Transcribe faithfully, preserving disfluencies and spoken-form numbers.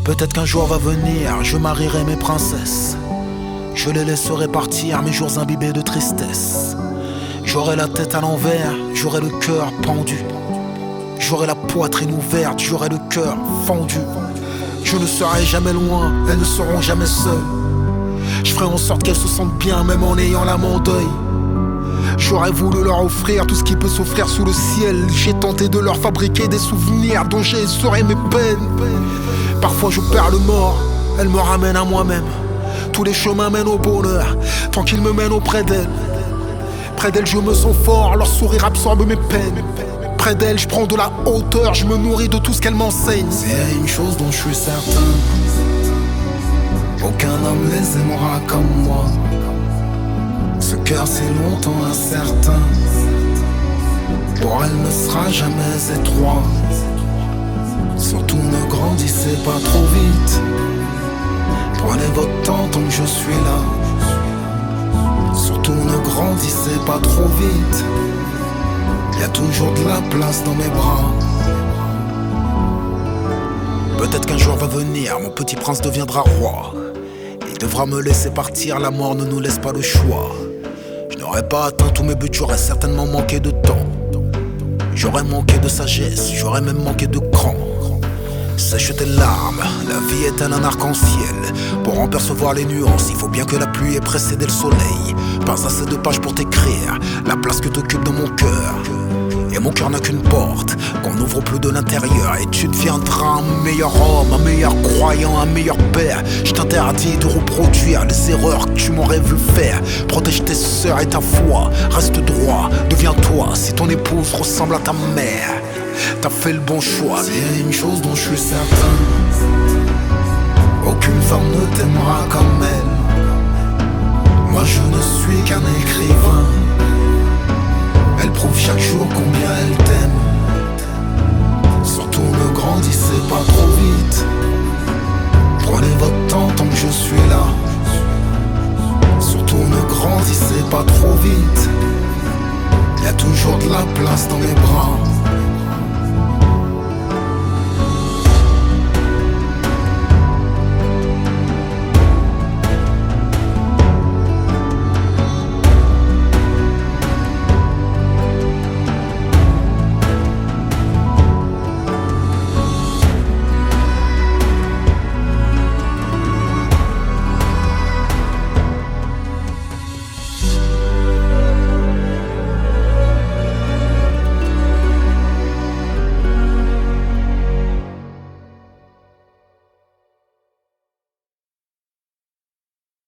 Peut-être qu'un jour va venir, je marierai mes princesses. Je les laisserai partir, mes jours imbibés de tristesse. J'aurai la tête à l'envers, j'aurai le cœur pendu. J'aurai la poitrine ouverte, j'aurai le cœur fendu. Je ne serai jamais loin, elles ne seront jamais seules. Je ferai en sorte qu'elles se sentent bien, même en ayant l'âme en deuil. J'aurais voulu leur offrir tout ce qui peut s'offrir sous le ciel. J'ai tenté de leur fabriquer des souvenirs dont j'ai essoré mes peines. Parfois je perds le nord, elles me ramènent à moi-même. Tous les chemins mènent au bonheur, tant qu'ils me mènent auprès d'elles. Près d'elles je me sens fort, leur sourire absorbe mes peines. Près d'elles je prends de la hauteur, je me nourris de tout ce qu'elles m'enseignent. C'est une chose dont je suis certain, aucun homme les aimera comme moi. Ce cœur si longtemps incertain, pour elle ne sera jamais étroit. Surtout ne grandissez pas trop vite, prenez votre temps tant que je suis là. Surtout ne grandissez pas trop vite, y a toujours de la place dans mes bras. Peut-être qu'un jour va venir, mon petit prince deviendra roi. Il devra me laisser partir, la mort ne nous laisse pas le choix. Je n'aurais pas atteint tous mes buts, j'aurais certainement manqué de temps. J'aurais manqué de sagesse, j'aurais même manqué de cran. Sèche tes larmes, la vie est-elle un arc-en-ciel? Pour en percevoir les nuances, il faut bien que la pluie ait précédé le soleil. Pas assez de pages pour t'écrire la place que t'occupes dans mon cœur. Et mon cœur n'a qu'une porte, qu'on n'ouvre plus de l'intérieur. Et tu deviendras un meilleur homme, un meilleur croyant, un meilleur père. Je t'interdis de reproduire les erreurs que tu m'aurais vu faire. Protège tes sœurs et ta foi, reste droit, deviens-toi si ton épouse ressemble à ta mère. T'as fait le bon choix. C'est une chose dont je suis certain,